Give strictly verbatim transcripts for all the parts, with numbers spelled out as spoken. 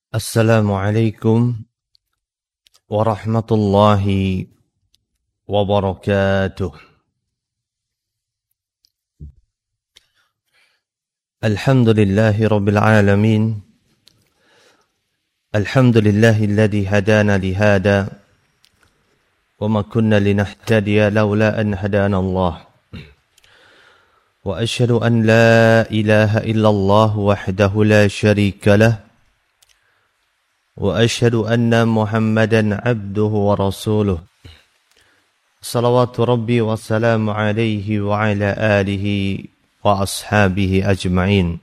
Assalamualaikum warahmatullahi wabarakatuh. Alhamdulillahi rabbil alamin. Alhamdulillahi alladhi hadana lihada wa ma kunna linahtadiya lawla an hadana Allah. Wa ashhadu an la ilaha illallah wahdahu la sharika lah. وأشهد أن محمدا عبده ورسوله صلوات ربي والسلام عليه وعلى آله وأصحابه أجمعين.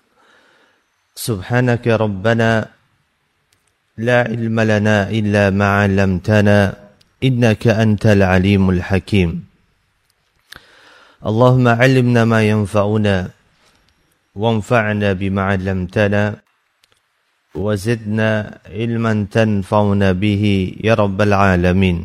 سبحانك ربنا لا علم لنا إلا ما علمتنا إنك أنت العليم الحكيم. اللهم علمنا ما ينفعنا وانفعنا بما علمتنا وزدنا علما تنفعنا به يا رب العالمين.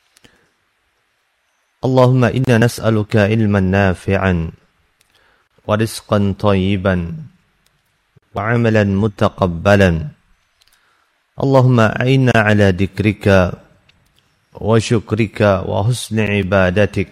اللهم إنا نسألك علما نافعا ورزقا طيبا وعملا متقبلا. اللهم أعنا على ذكرك وشكرك وحسن عبادتك.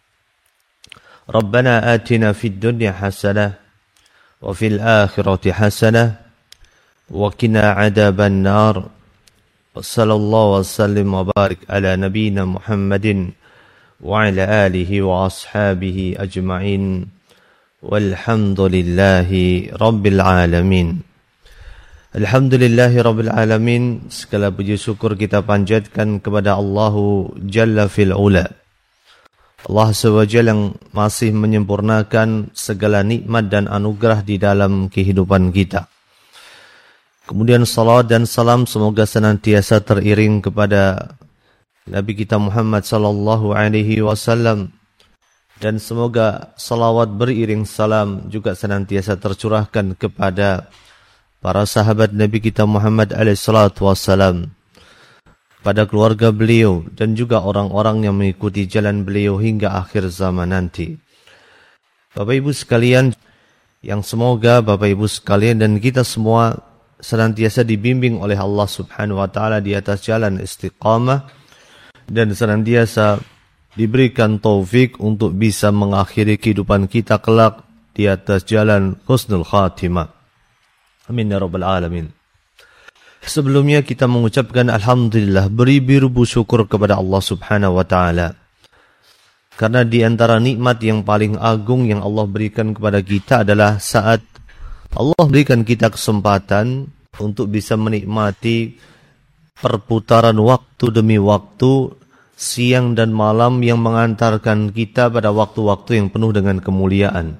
ربنا آتنا في الدنيا حسنة وفي الآخرة حسنة وقنا عذاب النار. صلى الله وسلم وبارك على نبينا محمد وعلى آله وأصحابه أجمعين والحمد لله رب العالمين. Alhamdulillahi rabbil alamin. Segala puji syukur kita panjatkan kepada Allahu Jalla fil Ula, Allah subhanahu wa taala yang masih menyempurnakan segala nikmat dan anugerah di dalam kehidupan kita. Kemudian salawat dan salam semoga senantiasa teriring kepada Nabi kita Muhammad sallallahu alaihi wasallam, dan semoga salawat beriring salam juga senantiasa tercurahkan kepada para sahabat Nabi kita Muhammad alaihi salatu wasallam, pada keluarga beliau dan juga orang-orang yang mengikuti jalan beliau hingga akhir zaman nanti. Bapak Ibu sekalian, yang semoga Bapak Ibu sekalian dan kita semua senantiasa dibimbing oleh Allah Subhanahu wa taala di atas jalan istiqamah dan senantiasa diberikan taufik untuk bisa mengakhiri kehidupan kita kelak di atas jalan husnul khatimah. Amin ya rabbal alamin. Sebelumnya kita mengucapkan alhamdulillah, beribu-ribu syukur kepada Allah Subhanahu wa taala, karena di antara nikmat yang paling agung yang Allah berikan kepada kita adalah saat Allah berikan kita kesempatan untuk bisa menikmati perputaran waktu demi waktu, siang dan malam yang mengantarkan kita pada waktu-waktu yang penuh dengan kemuliaan.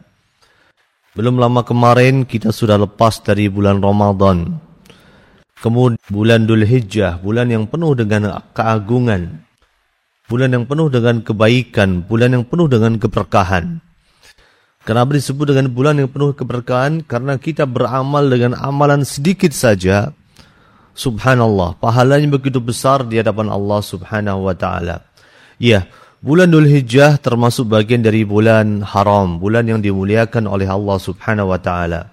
Belum lama kemarin kita sudah lepas dari bulan Ramadan. Kemudian bulan Dhul Hijjah, bulan yang penuh dengan keagungan, bulan yang penuh dengan kebaikan, bulan yang penuh dengan keberkahan. Kenapa disebut dengan bulan yang penuh keberkahan? Karena kita beramal dengan amalan sedikit saja, subhanallah, pahalanya begitu besar di hadapan Allah Subhanahu wa taala. Ya, bulan Dhul Hijjah termasuk bagian dari bulan haram, bulan yang dimuliakan oleh Allah Subhanahu wa taala.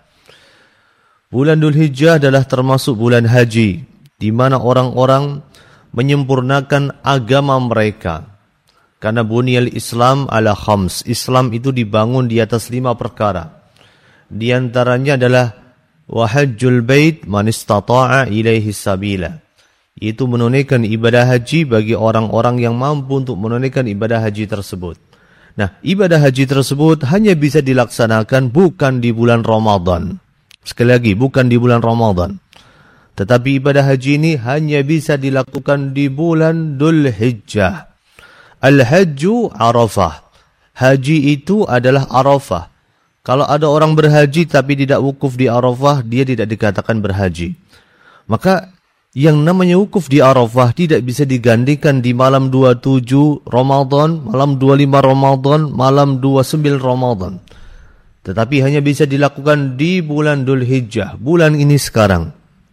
Bulan Dhul Hijjah adalah termasuk bulan haji, di mana orang-orang menyempurnakan agama mereka. Karena bunyal Islam ala khams, Islam itu dibangun di atas lima perkara. Di antaranya adalah wahajjul bait man istata'a ilaihi sabila, yaitu menunaikan ibadah haji bagi orang-orang yang mampu untuk menunaikan ibadah haji tersebut. Nah, ibadah haji tersebut hanya bisa dilaksanakan bukan di bulan Ramadan. Sekali lagi, bukan di bulan Ramadan. Tetapi ibadah haji ini hanya bisa dilakukan di bulan Dhul Hijjah. Al-Hajju Arafah. Haji itu adalah Arafah. Kalau ada orang berhaji tapi tidak wukuf di Arafah, dia tidak dikatakan berhaji. Maka yang namanya wukuf di Arafah tidak bisa digantikan di malam dua puluh tujuh Ramadan, malam dua puluh lima Ramadan, malam dua puluh sembilan Ramadan. Tetapi hanya bisa dilakukan di bulan Dhul Hijjah, bulan ini sekarang.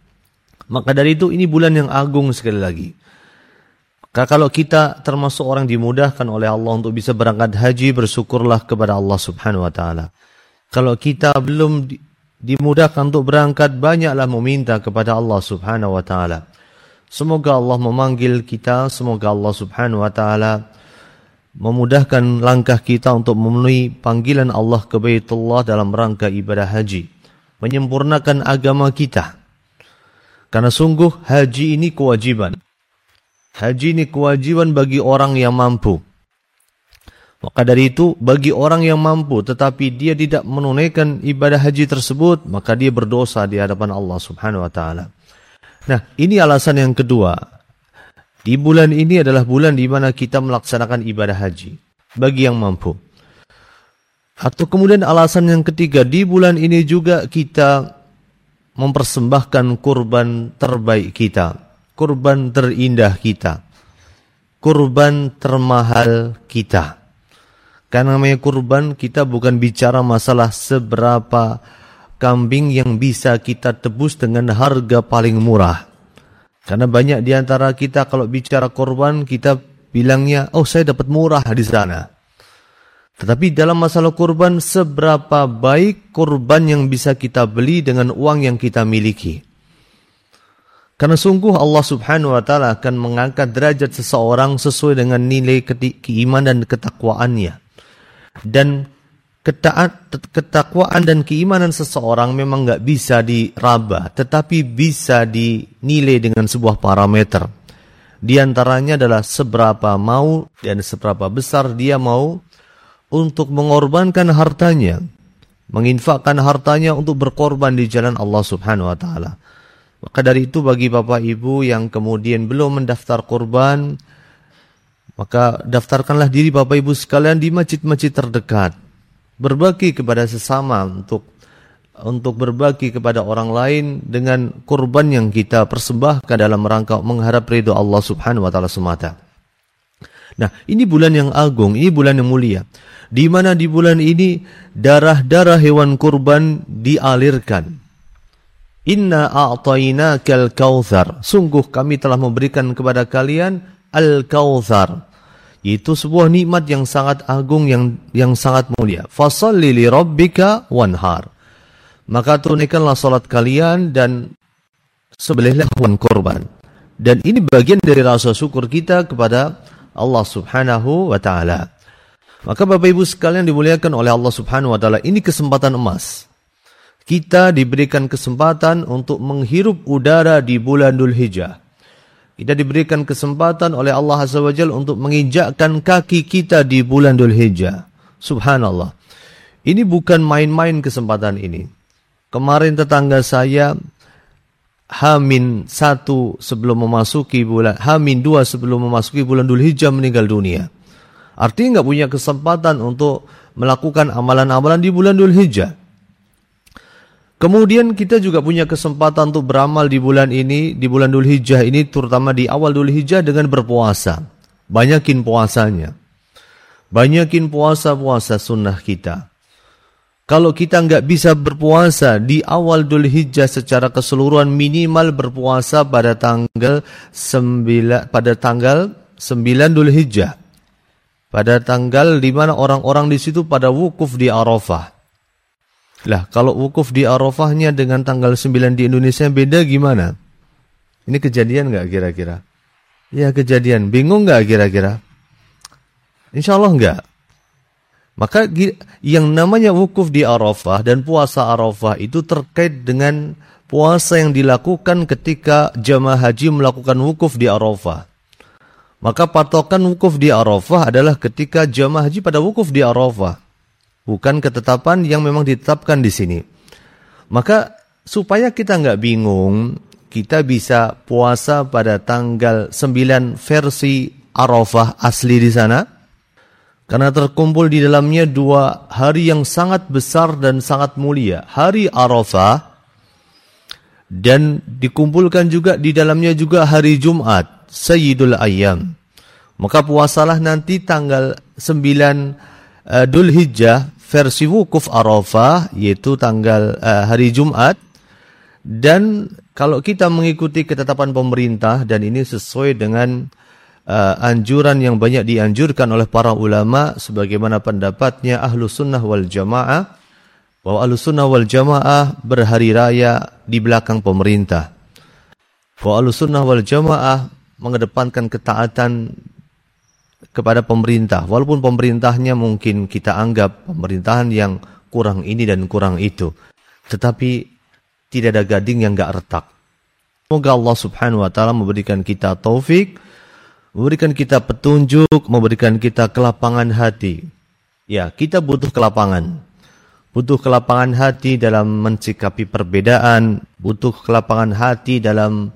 Maka dari itu ini bulan yang agung sekali lagi. Karena kalau kita termasuk orang dimudahkan oleh Allah untuk bisa berangkat haji, bersyukurlah kepada Allah Subhanahu wa taala. Kalau kita belum dimudahkan untuk berangkat, banyaklah meminta kepada Allah Subhanahu wa taala. Semoga Allah memanggil kita, semoga Allah Subhanahu wa taala memudahkan langkah kita untuk memenuhi panggilan Allah ke Baitullah dalam rangka ibadah haji, menyempurnakan agama kita. Karena sungguh haji ini kewajiban. Haji ini kewajiban bagi orang yang mampu. Maka dari itu, bagi orang yang mampu tetapi dia tidak menunaikan ibadah haji tersebut, maka dia berdosa di hadapan Allah Subhanahu wa taala. Nah, ini alasan yang kedua. Di bulan ini adalah bulan di mana kita melaksanakan ibadah haji bagi yang mampu. Atau kemudian alasan yang ketiga, di bulan ini juga kita mempersembahkan kurban terbaik kita, kurban terindah kita, kurban termahal kita. Karena namanya kurban, kita bukan bicara masalah seberapa kambing yang bisa kita tebus dengan harga paling murah. Karena banyak di antara kita kalau bicara kurban, kita bilangnya, oh saya dapat murah di sana. Tetapi dalam masalah kurban, seberapa baik kurban yang bisa kita beli dengan uang yang kita miliki. Karena sungguh Allah Subhanahu wa taala akan mengangkat derajat seseorang sesuai dengan nilai keimanan dan ketakwaannya. Dan ketaat, ketakwaan dan keimanan seseorang memang nggak bisa diraba, tetapi bisa dinilai dengan sebuah parameter. Di antaranya adalah seberapa mau dan seberapa besar dia mau untuk mengorbankan hartanya, menginfakkan hartanya untuk berkorban di jalan Allah Subhanahu wa taala. Maka dari itu bagi Bapak Ibu yang kemudian belum mendaftar kurban, maka daftarkanlah diri Bapak Ibu sekalian di masjid-masjid terdekat. Berbagi kepada sesama untuk untuk berbagi kepada orang lain dengan kurban yang kita persembahkan dalam rangka mengharap ridho Allah Subhanahu wa taala semata. Nah, ini bulan yang agung, ini bulan yang mulia. Di mana di bulan ini darah-darah hewan kurban dialirkan. Inna a'tainakal kautsar. Sungguh kami telah memberikan kepada kalian al-kautsar. Itu sebuah nikmat yang sangat agung, yang yang sangat mulia. Fasholli li rabbika wanhar. Maka tunaikanlah salat kalian dan sembelihlah hewan kurban. Dan ini bagian dari rasa syukur kita kepada Allah Subhanahu wa taala. Maka Bapak Ibu sekalian dimuliakan oleh Allah Subhanahu wa taala, ini kesempatan emas. Kita diberikan kesempatan untuk menghirup udara di bulan Dzulhijjah. Kita diberikan kesempatan oleh Allah Azza wa Jalla untuk menginjakkan kaki kita di bulan Dzulhijjah. Subhanallah. Ini bukan main-main kesempatan ini. Kemarin tetangga saya Hamin satu sebelum memasuki bulan, Hamin dua sebelum memasuki bulan Dzulhijjah meninggal dunia. Artinya nggak punya kesempatan untuk melakukan amalan-amalan di bulan Dzulhijjah. Kemudian kita juga punya kesempatan untuk beramal di bulan ini, di bulan Dzulhijjah ini, terutama di awal Dzulhijjah dengan berpuasa. Banyakin puasanya. Banyakin puasa-puasa sunnah kita. Kalau kita nggak bisa berpuasa di awal Dzulhijjah secara keseluruhan, minimal berpuasa pada tanggal sembilan, pada tanggal sembilan Dzulhijjah. Pada tanggal di mana orang-orang di situ pada wukuf di Arafah. Lah, kalau wukuf di Arafahnya dengan tanggal sembilan di Indonesia beda gimana? Ini kejadian nggak kira-kira? Ya kejadian. Bingung nggak kira-kira? Insya Allah nggak. Maka yang namanya wukuf di Arafah dan puasa Arafah itu terkait dengan puasa yang dilakukan ketika jamaah haji melakukan wukuf di Arafah. Maka patokan wukuf di Arafah adalah ketika jamaah haji pada wukuf di Arafah. Bukan ketetapan yang memang ditetapkan di sini. Maka supaya kita nggak bingung, kita bisa puasa pada tanggal sembilan versi Arafah asli di sana. Karena terkumpul di dalamnya dua hari yang sangat besar dan sangat mulia. Hari Arafah dan dikumpulkan juga di dalamnya juga hari Jumat, Sayyidul Ayyam. Maka puasalah nanti tanggal sembilan uh, Dzulhijjah versi wukuf Arafah, yaitu tanggal uh, hari Jumat. Dan kalau kita mengikuti ketetapan pemerintah, dan ini sesuai dengan uh, anjuran yang banyak dianjurkan oleh para ulama, sebagaimana pendapatnya Ahlus Sunnah wal Jamaah, bahwa Ahlussunnah wal Jamaah berhari raya di belakang pemerintah. Bahwa Ahlussunnah wal Jamaah mengedepankan ketaatan kepada pemerintah, walaupun pemerintahnya mungkin kita anggap pemerintahan yang kurang ini dan kurang itu, tetapi tidak ada gading yang gak retak. Semoga Allah subhanahu wa ta'ala memberikan kita taufik, memberikan kita petunjuk, memberikan kita kelapangan hati. Ya, kita butuh kelapangan. Butuh kelapangan hati dalam mensikapi perbedaan, butuh kelapangan hati dalam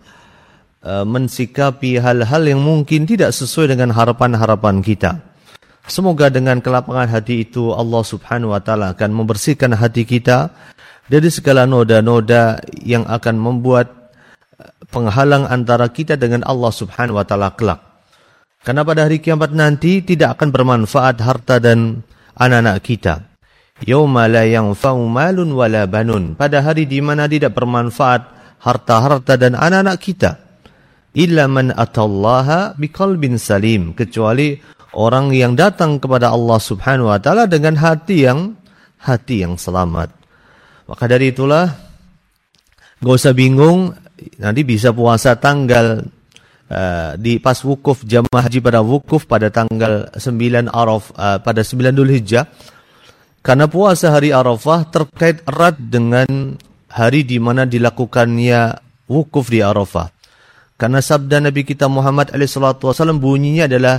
mensikapi hal-hal yang mungkin tidak sesuai dengan harapan-harapan kita. Semoga dengan kelapangan hati itu Allah subhanahu wa ta'ala akan membersihkan hati kita dari segala noda-noda yang akan membuat penghalang antara kita dengan Allah subhanahu wa ta'ala kelak. Karena pada hari kiamat nanti tidak akan bermanfaat harta dan anak-anak kita. Yauma la yanfa'u malun wala banun. Pada hari di mana tidak bermanfaat harta-harta dan anak-anak kita. Illa man atallaha biqalbin salim, kecuali orang yang datang kepada Allah subhanahu wa ta'ala dengan hati yang hati yang selamat. Maka dari itulah gak usah bingung, nanti bisa puasa tanggal uh, di pas wukuf jamaah haji pada wukuf pada tanggal sembilan Arafah, uh, pada sembilan Dzulhijjah, karena puasa hari Arafah terkait erat dengan hari di mana dilakukannya wukuf di Arafah. Karena sabda Nabi kita Muhammad alaihi salatu wasallam bunyinya adalah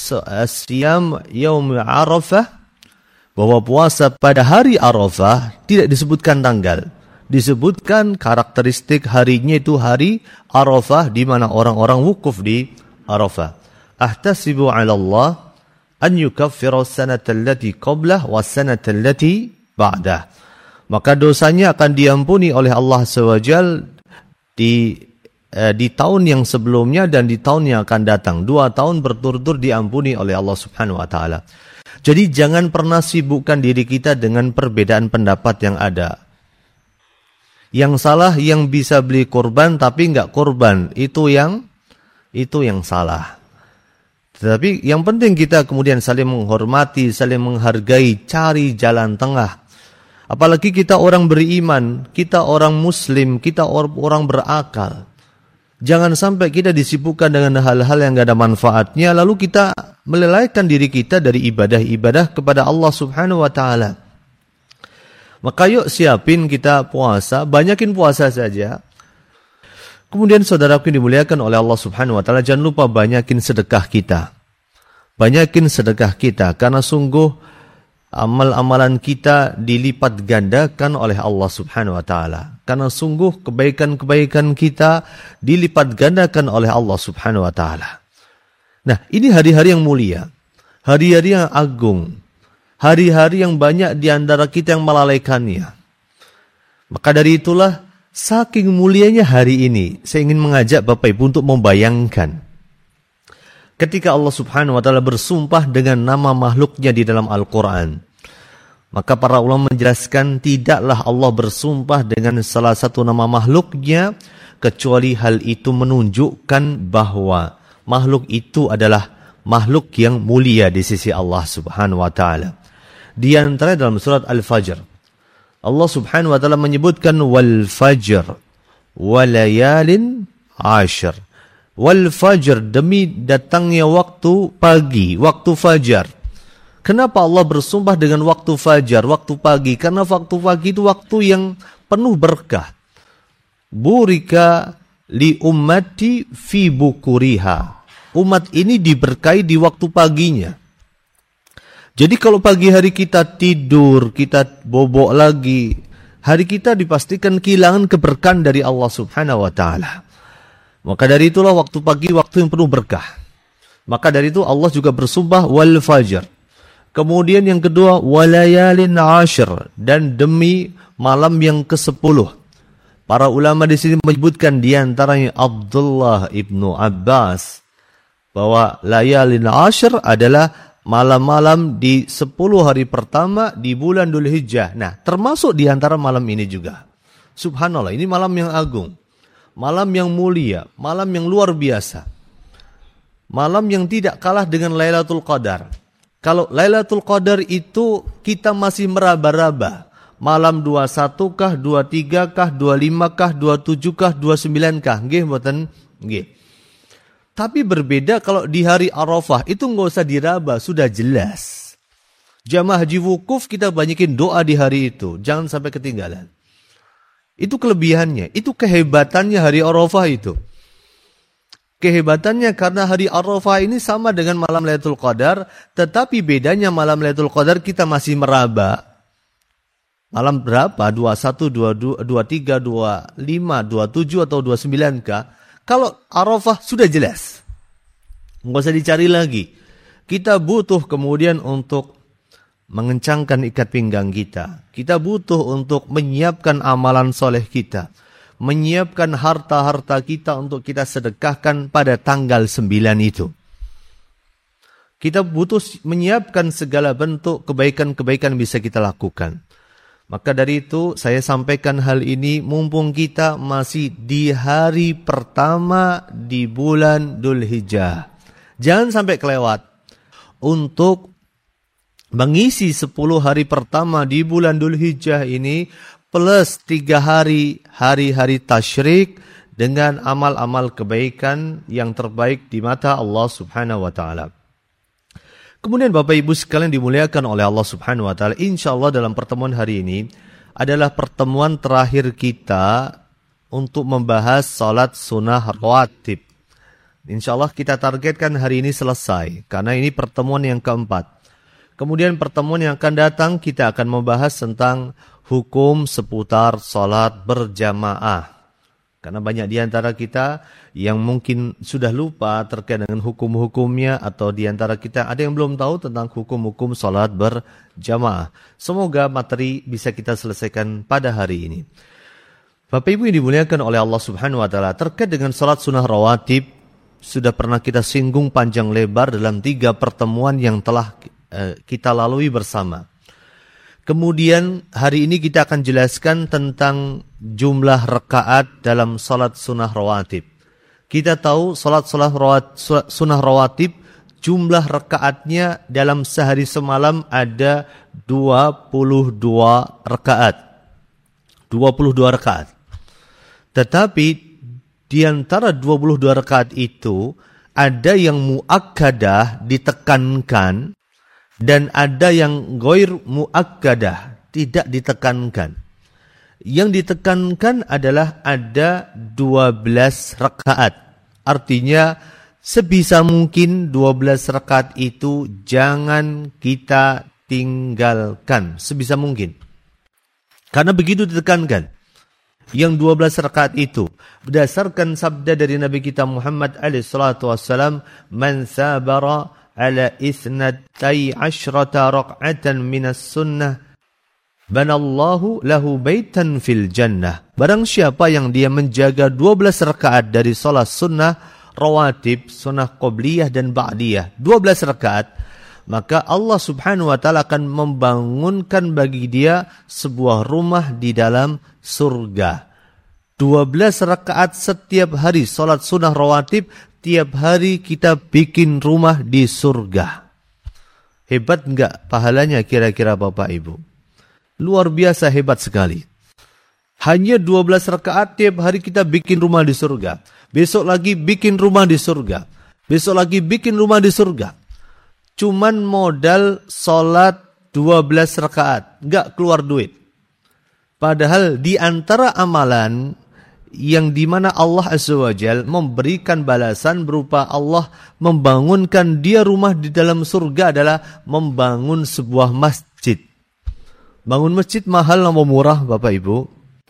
siyam yaum Arafah, bahwa puasa pada hari Arafah tidak disebutkan tanggal, disebutkan karakteristik harinya itu hari Arafah di mana orang-orang wukuf di Arafah. Ahtasibu 'ala Allah an yukaffira as-sanata allati qablah was-sanata allati ba'dah. Maka dosanya akan diampuni oleh Allah subhanahu wa taala di di tahun yang sebelumnya dan di tahun yang akan datang. Dua tahun berturut-turut diampuni oleh Allah subhanahu wa ta'ala. Jadi jangan pernah sibukkan diri kita dengan perbedaan pendapat yang ada. Yang salah yang bisa beli kurban tapi enggak kurban, itu yang itu yang salah. Tetapi yang penting kita kemudian saling menghormati, saling menghargai, cari jalan tengah. Apalagi kita orang beriman, kita orang muslim, kita orang berakal. Jangan sampai kita disibukkan dengan hal-hal yang tidak ada manfaatnya, lalu kita melalaikan diri kita dari ibadah-ibadah kepada Allah subhanahu wa ta'ala. Maka yuk siapin kita puasa, banyakin puasa saja. Kemudian saudaraku yang dimuliakan oleh Allah subhanahu wa ta'ala, jangan lupa banyakin sedekah kita. Banyakin sedekah kita, karena sungguh amal-amalan kita dilipat gandakan oleh Allah subhanahu wa ta'ala. Karena sungguh kebaikan-kebaikan kita dilipat gandakan oleh Allah subhanahu wa ta'ala. Nah, ini hari-hari yang mulia. Hari-hari yang agung. Hari-hari yang banyak di antara kita yang melalaikannya. Maka dari itulah, saking mulianya hari ini, saya ingin mengajak Bapak Ibu untuk membayangkan. Ketika Allah subhanahu wa ta'ala bersumpah dengan nama makhluknya di dalam Al-Quran. Maka para ulama menjelaskan tidaklah Allah bersumpah dengan salah satu nama makhluknya kecuali hal itu menunjukkan bahwa makhluk itu adalah makhluk yang mulia di sisi Allah subhanahu wa ta'ala. Di antara dalam surat Al-Fajr, Allah subhanahu wa ta'ala menyebutkan wal fajr walayalin ashir. Wal fajr, demi datangnya waktu pagi, waktu fajar. Kenapa Allah bersumpah dengan waktu fajar, waktu pagi? Karena waktu pagi itu waktu yang penuh berkah. Burika li ummati fi bukuriha. Umat ini diberkahi di waktu paginya. Jadi kalau pagi hari kita tidur, kita bobok lagi, hari kita dipastikan kehilangan keberkahan dari Allah subhanahu wa ta'ala. Maka dari itulah waktu pagi waktu yang penuh berkah. Maka dari itu Allah juga bersumpah wal fajr. Kemudian yang kedua, walayalin ashir, dan demi malam yang kesepuluh. Para ulama di sini menyebutkan di antaranya Abdullah ibnu Abbas bahwa layalin ashir adalah malam-malam di sepuluh hari pertama di bulan Dzulhijjah. Nah, termasuk di antara malam ini juga. Subhanallah, ini malam yang agung, malam yang mulia, malam yang luar biasa. Malam yang tidak kalah dengan Lailatul Qadar. Kalau Lailatul Qadar itu kita masih meraba-raba, Malam dua puluh satu kah, dua puluh tiga kah, dua puluh lima kah, dua puluh tujuh kah, dua puluh sembilan kah? Nggih mboten? Nggih. Tapi berbeda kalau di hari Arafah, itu nggak usah diraba, sudah jelas. Jamaah haji wukuf kita banyakin doa di hari itu, jangan sampai ketinggalan. Itu kelebihannya, itu kehebatannya hari Arafah itu. Kehebatannya karena hari Arafah ini sama dengan malam Lailatul Qadar, tetapi bedanya malam Lailatul Qadar kita masih meraba. Malam berapa? dua puluh satu, dua puluh dua, dua puluh tiga, dua puluh lima, dua puluh tujuh atau dua puluh sembilan kah? Kalau Arafah sudah jelas. Nggak usah dicari lagi. Kita butuh kemudian untuk mengencangkan ikat pinggang kita. Kita butuh untuk menyiapkan amalan soleh kita. Menyiapkan harta-harta kita untuk kita sedekahkan pada tanggal sembilan itu. Kita butuh menyiapkan segala bentuk kebaikan-kebaikan bisa kita lakukan. Maka dari itu saya sampaikan hal ini mumpung kita masih di hari pertama di bulan Dzulhijjah. Jangan sampai kelewat untuk mengisi sepuluh hari pertama di bulan Dzulhijjah ini plus tiga hari hari-hari tasyrik dengan amal-amal kebaikan yang terbaik di mata Allah Subhanahu wa taala. Kemudian Bapak Ibu sekalian dimuliakan oleh Allah Subhanahu wa taala, insyaallah dalam pertemuan hari ini adalah pertemuan terakhir kita untuk membahas salat sunnah rawatib. Insyaallah kita targetkan hari ini selesai karena ini pertemuan yang keempat. Kemudian pertemuan yang akan datang kita akan membahas tentang hukum seputar salat berjamaah. Karena banyak di antara kita yang mungkin sudah lupa terkait dengan hukum-hukumnya atau di antara kita ada yang belum tahu tentang hukum-hukum salat berjamaah. Semoga materi bisa kita selesaikan pada hari ini. Bapak Ibu yang dimuliakan oleh Allah Subhanahu wa taala, terkait dengan salat sunnah rawatib sudah pernah kita singgung panjang lebar dalam tiga pertemuan yang telah uh, kita lalui bersama. Kemudian hari ini kita akan jelaskan tentang jumlah rakaat dalam salat sunnah rawatib. Kita tahu salat sunnah rawatib jumlah rakaatnya dalam sehari semalam ada dua puluh dua rakaat. dua puluh dua rakaat. Tetapi di antara dua puluh dua rakaat itu ada yang muakkadah ditekankan dan ada yang ghair muakkadah tidak ditekankan. Yang ditekankan adalah ada dua belas rakaat. Artinya sebisa mungkin dua belas rakaat itu jangan kita tinggalkan sebisa mungkin. Karena begitu ditekankan. Yang dua belas rakaat itu berdasarkan sabda dari Nabi kita Muhammad alaihi salatu wassalam, man sabara ala isnatai asyrata rak'atan minas sunnah banallahu lahu baitan fil jannah. Barang siapa yang dia menjaga dua belas rakaat dari salat sunnah rawatib, sunnah qobliyah dan ba'diyah, dua belas rakaat, maka Allah Subhanahu wa taala akan membangunkan bagi dia sebuah rumah di dalam surga. dua belas rakaat setiap hari salat sunnah rawatib, tiap hari kita bikin rumah di surga. Hebat enggak pahalanya kira-kira Bapak Ibu? Luar biasa hebat sekali. Hanya dua belas rakaat tiap hari kita bikin rumah di surga. Besok lagi bikin rumah di surga. Besok lagi bikin rumah di surga. Cuman modal salat dua belas rakaat, enggak keluar duit. Padahal di antara amalan yang dimana Allah Azza wa Jal memberikan balasan berupa Allah membangunkan dia rumah di dalam surga adalah membangun sebuah masjid. Bangun masjid mahal atau murah Bapak Ibu?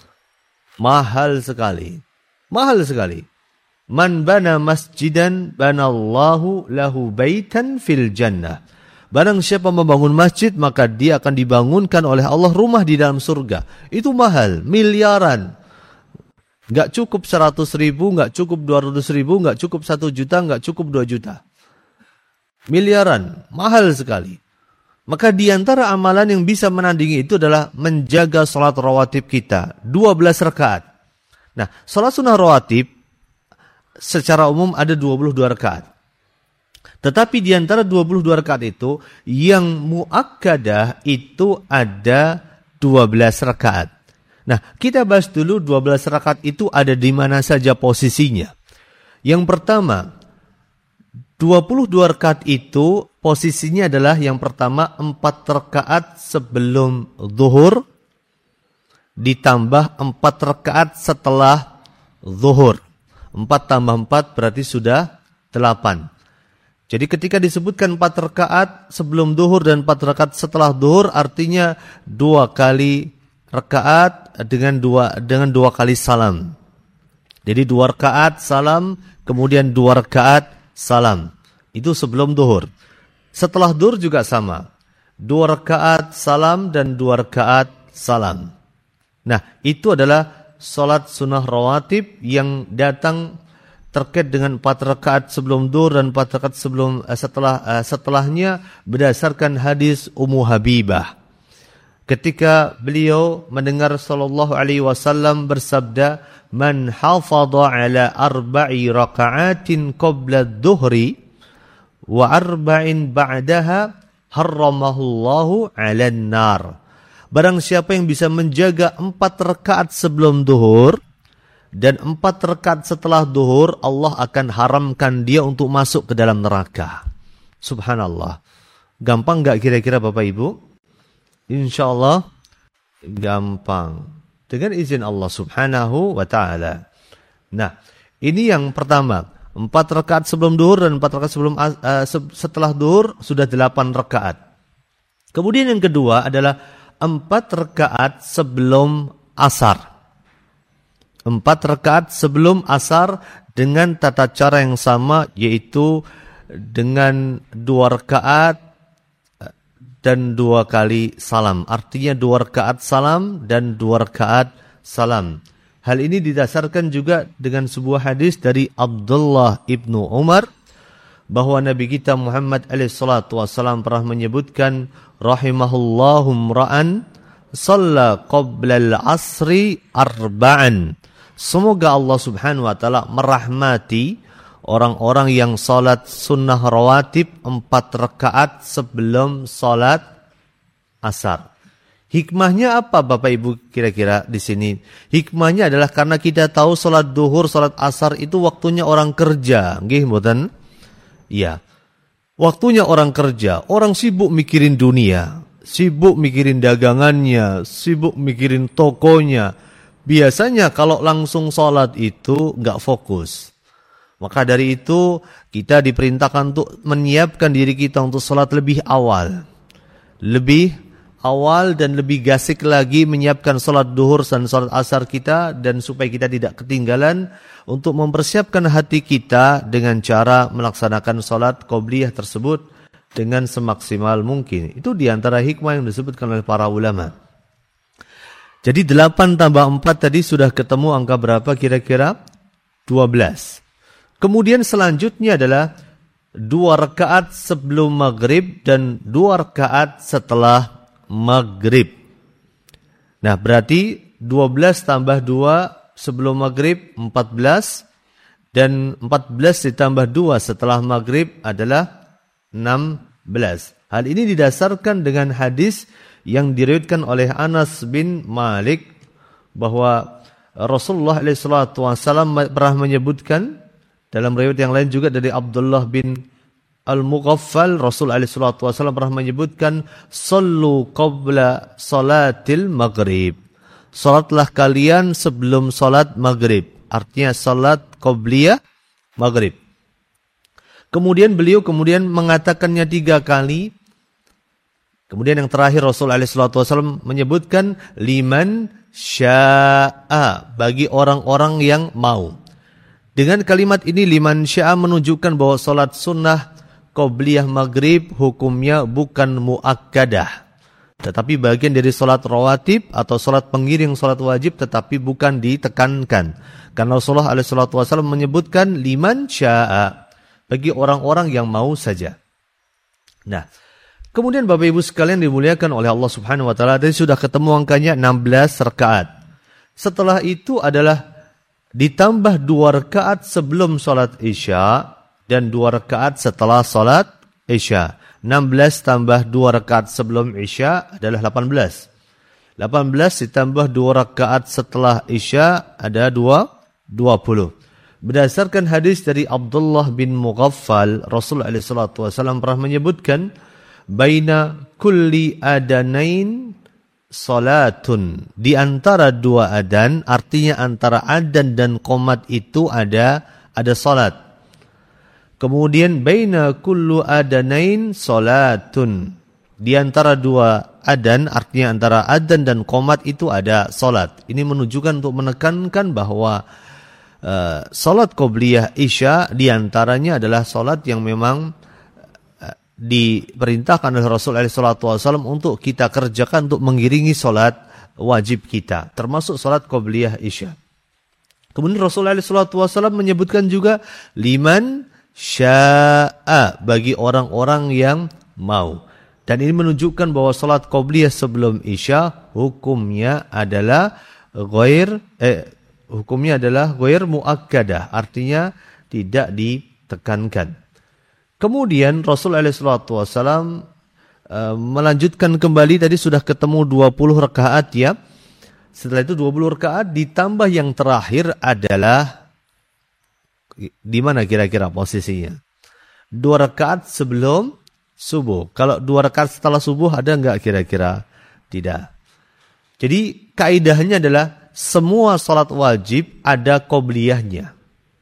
Mahal sekali. Mahal sekali. Man bana masjidan banallahu lahu baitan fil jannah. Barang siapa membangun masjid maka dia akan dibangunkan oleh Allah rumah di dalam surga. Itu mahal, miliaran. Nggak cukup seratus ribu, nggak cukup dua ratus ribu, nggak cukup satu juta, nggak cukup dua juta. Miliaran, mahal sekali. Maka di antara amalan yang bisa menandingi itu adalah menjaga salat rawatib kita, dua belas rakaat. Nah, salat sunnah rawatib secara umum ada dua puluh dua rakaat. Tetapi di antara dua puluh dua rakaat itu, yang muakkadah itu ada dua belas rakaat. Nah, kita bahas dulu dua belas rakaat itu ada di mana saja posisinya. Yang pertama, dua puluh dua rakaat itu posisinya adalah yang pertama empat rakaat sebelum zuhur ditambah empat rakaat setelah zuhur. empat tambah empat berarti sudah delapan. Jadi ketika disebutkan empat rakaat sebelum zuhur dan empat rakaat setelah zuhur artinya dua kali rakaat dengan dua dengan dua kali salam. Jadi dua rakaat salam, kemudian dua rakaat salam. Itu sebelum zuhur. Setelah zuhur juga sama. Dua rakaat salam dan dua rakaat salam. Nah, itu adalah salat sunnah rawatib yang datang terkait dengan empat rakaat sebelum zuhur dan empat rakaat sebelum uh, setelah uh, setelahnya berdasarkan hadis Ummu Habibah. Ketika beliau mendengar sallallahu alaihi wasallam bersabda, "Man hafadha ala arba'i raka'atin qabla adh-dhuhri wa arba'in ba'daha harramahullahu 'alan nar." Barang siapa yang bisa menjaga empat rakaat sebelum zuhur dan empat rakaat setelah zuhur, Allah akan haramkan dia untuk masuk ke dalam neraka. Subhanallah. Gampang enggak kira-kira Bapak Ibu? Insyaallah gampang. Dengan izin Allah Subhanahu wa taala. Nah, ini yang pertama. Empat rakaat sebelum zuhur dan empat rakaat sebelum uh, setelah zuhur sudah delapan rakaat. Kemudian yang kedua adalah empat rakaat sebelum asar. Empat rakaat sebelum asar dengan tata cara yang sama, yaitu dengan dua rakaat dan dua kali salam. Artinya dua rakaat salam dan dua rakaat salam. Hal ini didasarkan juga dengan sebuah hadis dari Abdullah ibnu Umar bahwa Nabi kita Muhammad alaihi salatu wasallam pernah menyebutkan, rahimahullahu mra'an shalla qabla al-asri arba'an. Semoga Allah Subhanahu wa taala merahmati orang-orang yang salat sunnah rawatib empat rakaat sebelum salat asar. Hikmahnya apa Bapak Ibu kira-kira di sini? Hikmahnya adalah karena kita tahu salat zuhur, salat asar itu waktunya orang kerja, nggih mboten? Iya. Waktunya orang kerja, orang sibuk mikirin dunia, sibuk mikirin dagangannya, sibuk mikirin tokonya. Biasanya kalau langsung salat itu enggak fokus. Maka dari itu kita diperintahkan untuk menyiapkan diri kita untuk salat lebih awal. Lebih awal dan lebih gasik lagi menyiapkan salat zuhur dan salat asar kita, dan supaya kita tidak ketinggalan untuk mempersiapkan hati kita dengan cara melaksanakan salat qobliyah tersebut dengan semaksimal mungkin. Itu diantara hikmah yang disebutkan oleh para ulama. Jadi delapan tambah empat tadi sudah ketemu angka berapa kira-kira? dua belas. Kemudian selanjutnya adalah dua rakaat sebelum maghrib dan dua rakaat setelah maghrib. Nah, berarti dua belas tambah dua sebelum maghrib empat belas, dan empat belas ditambah dua setelah maghrib adalah enam belas. Hal ini didasarkan dengan hadis yang diriwayatkan oleh Anas bin Malik bahwa Rasulullah shallallahu alaihi wasallam pernah menyebutkan dalam riwayat yang lain juga dari Abdullah bin Al-Mughaffal, Rasul shallallahu alaihi wasallam pernah menyebutkan, "Sallu qabla salatil maghrib." Salatlah kalian sebelum salat maghrib. Artinya salat qobliyah maghrib. Kemudian beliau kemudian mengatakannya tiga kali. Kemudian yang terakhir Rasul shallallahu alaihi wasallam menyebutkan liman sya'a, bagi orang-orang yang mau. Dengan kalimat ini liman sya'a menunjukkan bahwa salat sunnah qobliyah maghrib hukumnya bukan muakkadah, tetapi bagian dari salat rawatib atau salat pengiring salat wajib, tetapi bukan ditekankan. Karena Rasulullah shallallahu alaihi wasallam menyebutkan liman sya'a, bagi orang-orang yang mau saja. Nah, kemudian Bapak Ibu sekalian dimuliakan oleh Allah Subhanahu wa taala, tadi sudah ketemu angkanya enam belas rakaat. Setelah itu adalah ditambah dua rakaat sebelum salat Isya dan dua rakaat setelah salat Isya. enam belas tambah dua rakaat sebelum Isya adalah delapan belas. delapan belas ditambah dua rakaat setelah Isya ada dua, dua puluh. Berdasarkan hadis dari Abdullah bin Mughaffal, Rasulullah alaihi salatu wasallam pernah menyebutkan, baina kulli adanain salatun. Di antara dua adan, artinya antara adan dan qomat itu ada ada salat. Kemudian baina kullu adanain salatun. Di antara dua adan, artinya antara adan dan qomat itu ada salat. Ini menunjukkan untuk menekankan bahwa Uh, salat qobliyah Isya diantaranya adalah salat yang memang uh, diperintahkan oleh Rasul alaihi salatu wasallam untuk kita kerjakan untuk mengiringi salat wajib kita, termasuk salat qobliyah Isya. Kemudian Rasul alaihi salatu wasallam menyebutkan juga liman syaa, bagi orang-orang yang mau. Dan ini menunjukkan bahwa salat qobliyah sebelum Isya hukumnya adalah ghair eh Hukumnya adalah ghair muakkadah, artinya tidak ditekankan. Kemudian Rasul alaihi salatu wasallam uh, melanjutkan kembali, tadi sudah ketemu dua puluh rakaat ya. Setelah itu dua puluh rakaat ditambah yang terakhir adalah di mana kira-kira posisinya? Dua rakaat sebelum subuh. Kalau dua rakaat setelah subuh ada enggak kira-kira? Tidak. Jadi kaidahnya adalah semua salat wajib ada qobliyahnya.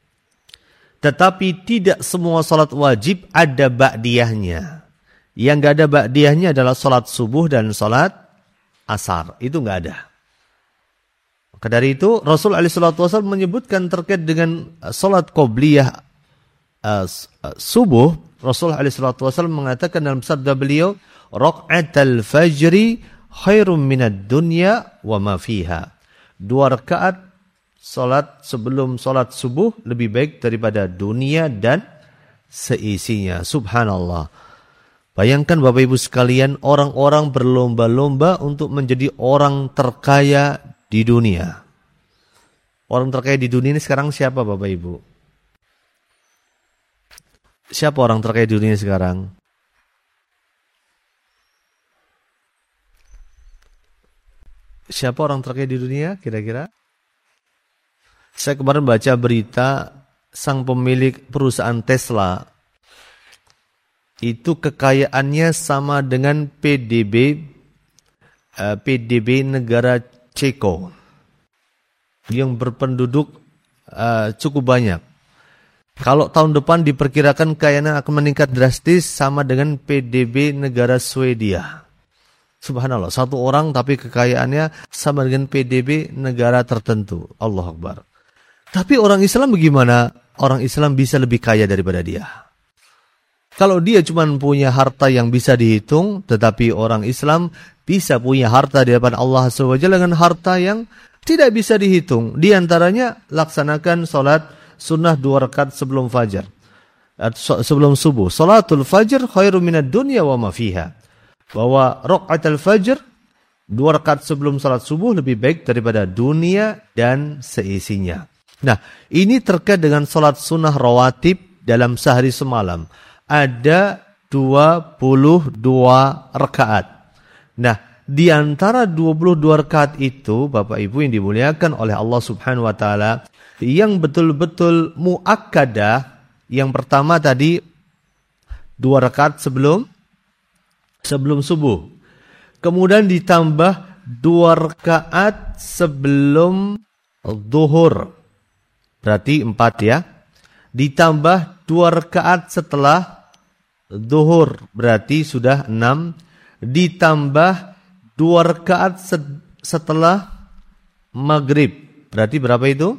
Tetapi tidak semua salat wajib ada ba'diyahnya. Yang enggak ada ba'diyahnya adalah salat subuh dan salat asar. Itu enggak ada. Maka dari itu Rasul alaihi salatu wasallam menyebutkan terkait dengan salat qobliyah uh, subuh. Rasul alaihi salatu wasallam mengatakan dalam sabda beliau, raq'atal fajri khairum minad dunya wa ma fiha. Dua rakaat salat sebelum salat subuh lebih baik daripada dunia dan seisinya. Subhanallah. Bayangkan Bapak Ibu sekalian, orang-orang berlomba-lomba untuk menjadi orang terkaya di dunia. Orang terkaya di dunia ini sekarang siapa Bapak Ibu? Siapa orang terkaya di dunia sekarang? Siapa orang terkaya di dunia kira-kira? Saya kemarin baca berita sang pemilik perusahaan Tesla itu kekayaannya sama dengan P D B uh, P D B negara Ceko yang berpenduduk uh, cukup banyak. Kalau tahun depan diperkirakan kekayaannya akan meningkat drastis sama dengan P D B negara Swedia. Subhanallah, satu orang tapi kekayaannya sama dengan P D B negara tertentu. Allahu Akbar. Tapi orang Islam bagaimana? Orang Islam bisa lebih kaya daripada dia. Kalau dia cuma punya harta yang bisa dihitung, tetapi orang Islam bisa punya harta di hadapan Allah subhanahu wa taala dengan harta yang tidak bisa dihitung. Di antaranya laksanakan salat sunnah dua rakaat sebelum fajar. Sebelum subuh. Salatul fajr khairum minad dunya wa ma fiha. Bahwa rakaat al-fajr dua rakaat sebelum salat subuh lebih baik daripada dunia dan seisinya. Nah, ini terkait dengan salat sunnah rawatib dalam sehari semalam. Ada dua puluh dua rakaat. Nah, di antara dua puluh dua rakaat itu, Bapak Ibu yang dimuliakan oleh Allah Subhanahu wa taala, yang betul-betul muakkadah, yang pertama tadi dua rakaat sebelum sebelum subuh. Kemudian ditambah dua rakaat sebelum zuhur. Berarti empat ya. Ditambah dua rakaat setelah zuhur. Berarti sudah enam. Ditambah dua rakaat setelah maghrib. Berarti berapa itu?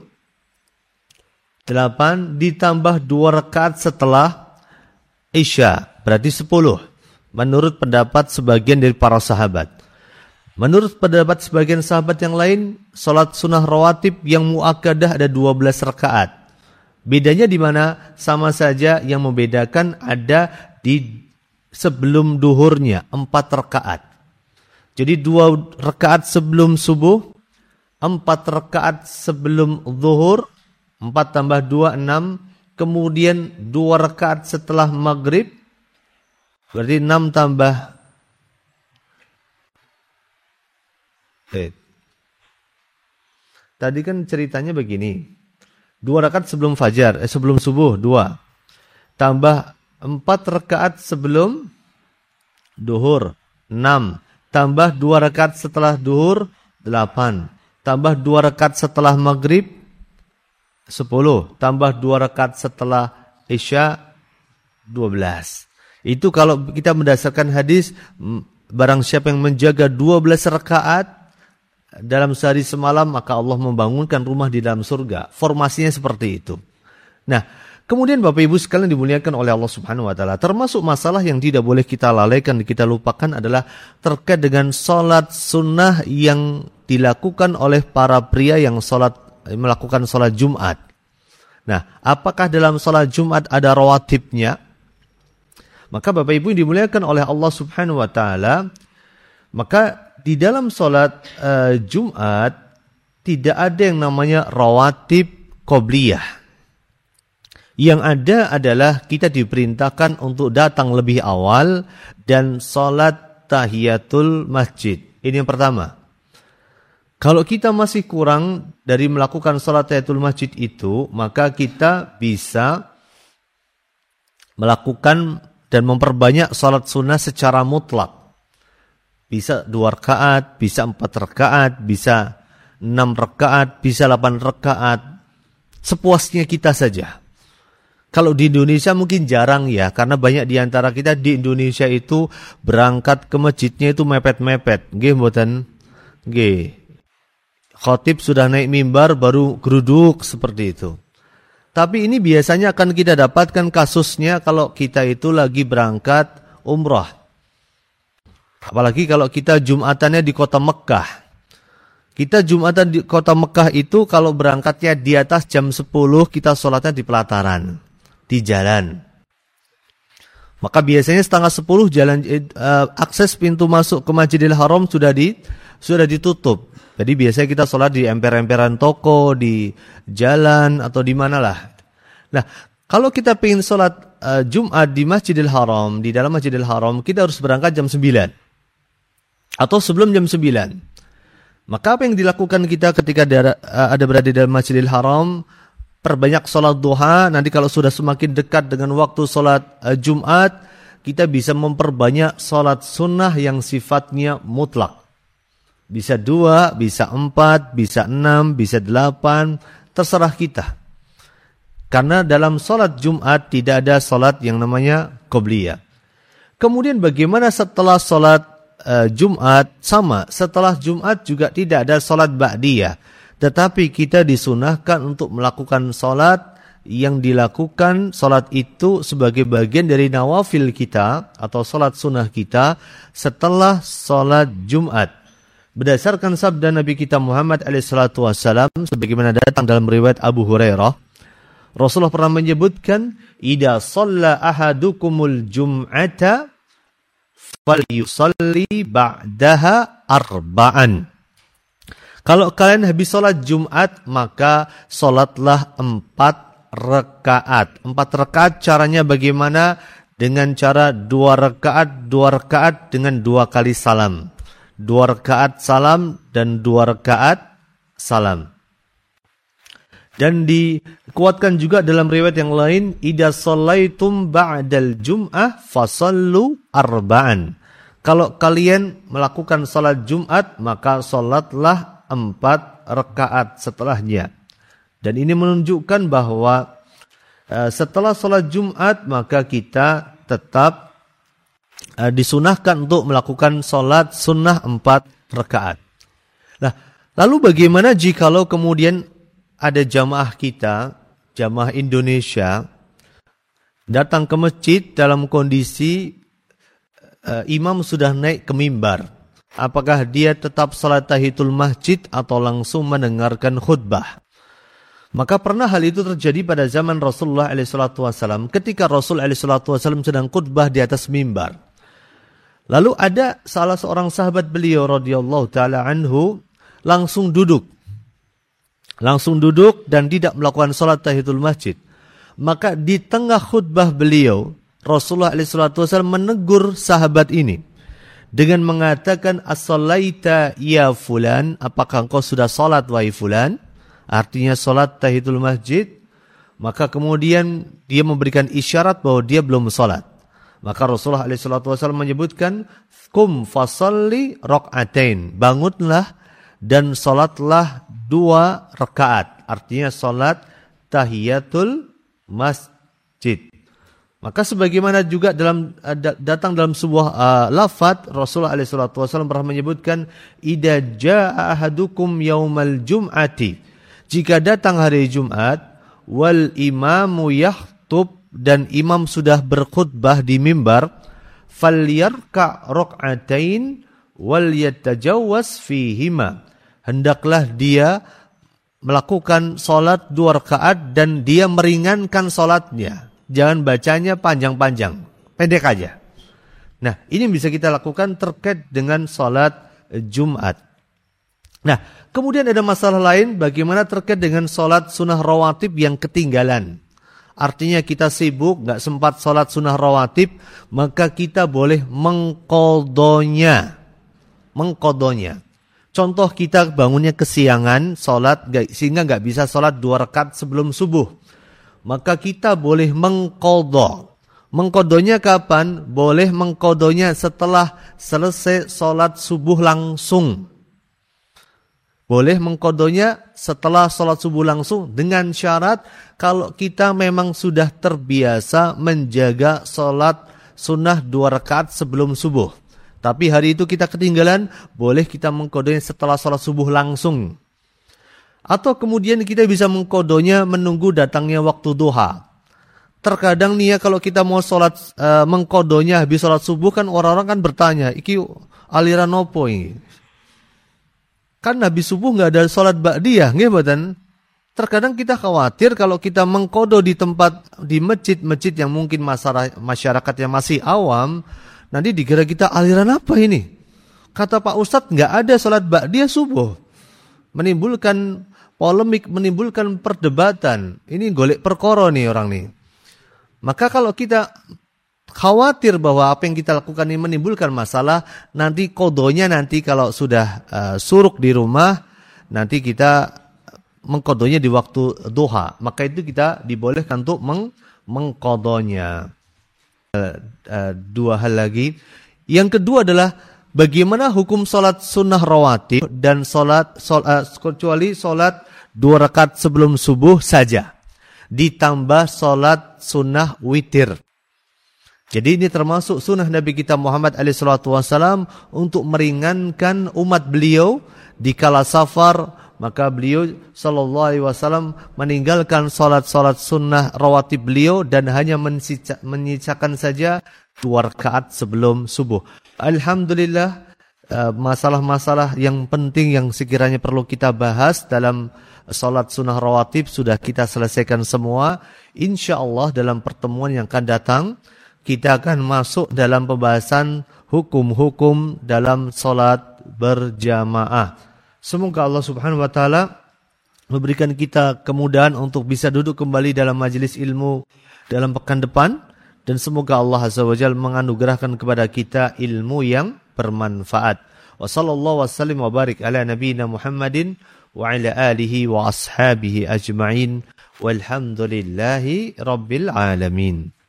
Delapan. Ditambah dua rakaat setelah isya. Berarti sepuluh. Menurut pendapat sebagian dari para sahabat. Menurut pendapat sebagian sahabat yang lain, salat sunnah rawatib yang muakkadah ada dua belas rakaat. Bedanya di mana? Sama saja, yang membedakan ada di sebelum duhurnya, empat rakaat. Jadi dua rakaat sebelum subuh, empat rakaat sebelum zuhur, empat tambah dua, enam. Kemudian dua rakaat setelah maghrib, berarti enam tambah Eh. Tadi kan ceritanya begini. Dua rakaat sebelum fajar, eh, sebelum subuh, dua. Tambah empat rakaat sebelum duhur, enam. Tambah dua rakaat setelah duhur, delapan. Tambah dua rakaat setelah maghrib, sepuluh. Tambah dua rakaat setelah isya, dua belas. Itu kalau kita mendasarkan hadis, barang siapa yang menjaga dua belas rakaat dalam sehari semalam, maka Allah membangunkan rumah di dalam surga. Formasinya seperti itu. Nah, kemudian Bapak Ibu sekalian dimuliakan oleh Allah Subhanahu wa taala, termasuk masalah yang tidak boleh kita lalaikan, kita lupakan adalah terkait dengan salat sunnah yang dilakukan oleh para pria yang salat melakukan salat Jumat. Nah, apakah dalam salat Jumat ada rawatibnya? Maka Bapak Ibu yang dimuliakan oleh Allah Subhanahu wa taala, maka di dalam salat uh, Jumat tidak ada yang namanya rawatib qobliyah. Yang ada adalah kita diperintahkan untuk datang lebih awal dan salat tahiyatul masjid. Ini yang pertama. Kalau kita masih kurang dari melakukan salat tahiyatul masjid itu, maka kita bisa melakukan dan memperbanyak salat sunnah secara mutlak. Bisa dua rakaat, bisa empat rakaat, bisa enam rakaat, bisa delapan rakaat. Sepuasnya kita saja. Kalau di Indonesia mungkin jarang ya, karena banyak di antara kita di Indonesia itu berangkat ke masjidnya itu mepet-mepet. Nggih mboten? Nggih. Khatib sudah naik mimbar baru geruduk seperti itu. Tapi ini biasanya akan kita dapatkan kasusnya kalau kita itu lagi berangkat umrah. Apalagi kalau kita Jumatannya di kota Mekah. Kita Jumatan di kota Mekah itu kalau berangkatnya di atas jam sepuluh, kita sholatnya di pelataran, di jalan. Maka biasanya setengah sepuluh jalan uh, akses pintu masuk ke Masjidil Haram sudah di sudah ditutup. Jadi biasanya kita sholat di emper-emperan toko, di jalan atau di manalah. Nah, kalau kita ingin sholat uh, Jumat di Masjidil Haram, di dalam Masjidil Haram, kita harus berangkat jam sembilan. Atau sebelum jam sembilan. Maka apa yang dilakukan kita ketika ada berada di dalam Masjidil Haram? Perbanyak sholat duha. Nanti kalau sudah semakin dekat dengan waktu sholat uh, Jumat, kita bisa memperbanyak sholat sunnah yang sifatnya mutlak. Bisa dua, bisa empat, bisa enam, bisa delapan. Terserah kita. Karena dalam sholat Jumat tidak ada sholat yang namanya qobliyah. Kemudian bagaimana setelah sholat Uh, Jumat? Sama, setelah Jumat juga tidak ada sholat ba'diyah. Tetapi kita disunahkan untuk melakukan sholat yang dilakukan sholat itu sebagai bagian dari nawafil kita atau sholat sunnah kita setelah sholat Jumat. Berdasarkan sabda Nabi kita Muhammad alaihi salatu wassalam, sebagaimana datang dalam riwayat Abu Hurairah, Rasulullah pernah menyebutkan, "Idza shalla ahadukumul jum'ata falyusalli ba'daha arba'an." Kalau kalian habis sholat Jumat, maka sholatlah empat rakaat. Empat rakaat caranya bagaimana? Dengan cara dua rakaat, dua rakaat dengan dua kali salam. Dua rakaat salam dan dua rakaat salam. Dan dikuatkan juga dalam riwayat yang lain, idza shallaitum ba'dal jum'ah fasallu arba'an. Kalau kalian melakukan salat Jumat, maka salatlah empat rakaat setelahnya. Dan ini menunjukkan bahwa uh, setelah salat Jumat, maka kita tetap uh, disunahkan untuk melakukan salat sunnah empat rakaat. Nah, lalu bagaimana jikalau kemudian ada jamaah kita, jamaah Indonesia, datang ke masjid dalam kondisi uh, imam sudah naik ke mimbar. Apakah dia tetap salat tahiyatul masjid atau langsung mendengarkan khutbah? Maka pernah hal itu terjadi pada zaman Rasulullah alaihi salatu wasallam, ketika Rasul alaihi salatu wasallam sedang khutbah di atas mimbar. Lalu ada salah seorang sahabat beliau radhiyallahu taala anhu langsung duduk. Langsung duduk dan tidak melakukan salat tahiyatul masjid. Maka di tengah khutbah beliau, Rasulullah shallallahu alaihi wasallam menegur sahabat ini. dengan mengatakan as-salaita ya fulan, apakah engkau sudah salat wahai fulan? Artinya salat tahiyatul masjid. Maka kemudian dia memberikan isyarat bahwa dia belum salat. Maka Rasulullah alaihi salatu wasallam menyebutkan kum fasalli rak'atain, bangunlah dan salatlah dua rakaat. Artinya salat tahiyatul masjid. Maka sebagaimana juga dalam datang dalam sebuah uh, lafaz Rasulullah alaihi salatu wasallam pernah menyebutkan idza jaa ahadukum yaumal jum'ati, jika datang hari Jumat wal imamu yahtub, dan imam sudah berkhutbah di mimbar, falyarka rak'atain wal yatajawwaz fihima, hendaklah dia melakukan salat dua rakaat dan dia meringankan salatnya. Jangan bacanya panjang-panjang, pendek aja. Nah, ini bisa kita lakukan terkait dengan salat Jumat. Nah, kemudian ada masalah lain, bagaimana terkait dengan salat sunnah rawatib yang ketinggalan. Artinya kita sibuk, gak sempat salat sunnah rawatib, maka kita boleh mengqadhonya. Mengqadhonya. Contoh kita bangunnya kesiangan, salat sehingga gak bisa salat dua rakaat sebelum subuh. Maka kita boleh mengqadha. Mengqadhonya kapan? Boleh mengqadhonya setelah selesai salat subuh langsung. Boleh mengqadhonya setelah salat subuh langsung dengan syarat kalau kita memang sudah terbiasa menjaga salat sunnah dua rakaat sebelum subuh. Tapi hari itu kita ketinggalan, boleh kita mengqadhonya setelah salat subuh langsung. Atau kemudian kita bisa mengqadhonya menunggu datangnya waktu duha. Terkadang nih ya, kalau kita mau sholat e, mengqadhonya habis sholat subuh, kan orang-orang kan bertanya, iki aliran opo ini? Kan habis subuh nggak ada sholat ba'diyah, nggih mboten? Terkadang kita khawatir kalau kita mengqadho di tempat di masjid-masjid yang mungkin masyarakat masyarakat yang masih awam, nanti dikira kita aliran apa ini? Kata Pak Ustadz nggak ada sholat ba'diyah subuh. Menimbulkan polemik, menimbulkan perdebatan. Ini golek perkara nih orang nih. Maka kalau kita khawatir bahwa apa yang kita lakukan ini menimbulkan masalah, nanti qadhonya nanti kalau sudah uh, suruk di rumah, nanti kita mengqadhonya di waktu duha. Maka itu kita dibolehkan untuk meng mengqadhonya. Uh, uh, dua hal lagi. Yang kedua adalah bagaimana hukum salat sunnah rawatib dan salat sol, uh, kecuali salat dua rakaat sebelum subuh saja, ditambah salat sunnah witir. Jadi ini termasuk sunnah Nabi kita Muhammad alaihi salatu wasallam untuk meringankan umat beliau di kala safar. Maka beliau sallallahu alaihi wasallam meninggalkan salat-salat sunnah rawatib beliau dan hanya menyisakan saja dua rakaat sebelum subuh. Alhamdulillah, masalah-masalah yang penting yang sekiranya perlu kita bahas dalam salat sunnah rawatib sudah kita selesaikan semua. InsyaAllah dalam pertemuan yang akan datang kita akan masuk dalam pembahasan hukum-hukum dalam salat berjamaah. Semoga Allah subhanahu wa ta'ala memberikan kita kemudahan untuk bisa duduk kembali dalam majelis ilmu dalam pekan depan. Dan semoga Allah azza wa jalla menganugerahkan kepada kita ilmu yang bermanfaat. Wa sallallahu wasallim wa barik ala nabiyina Muhammadin wa ala alihi wa ashabihi ajma'in. Walhamdulillahi rabbil alamin.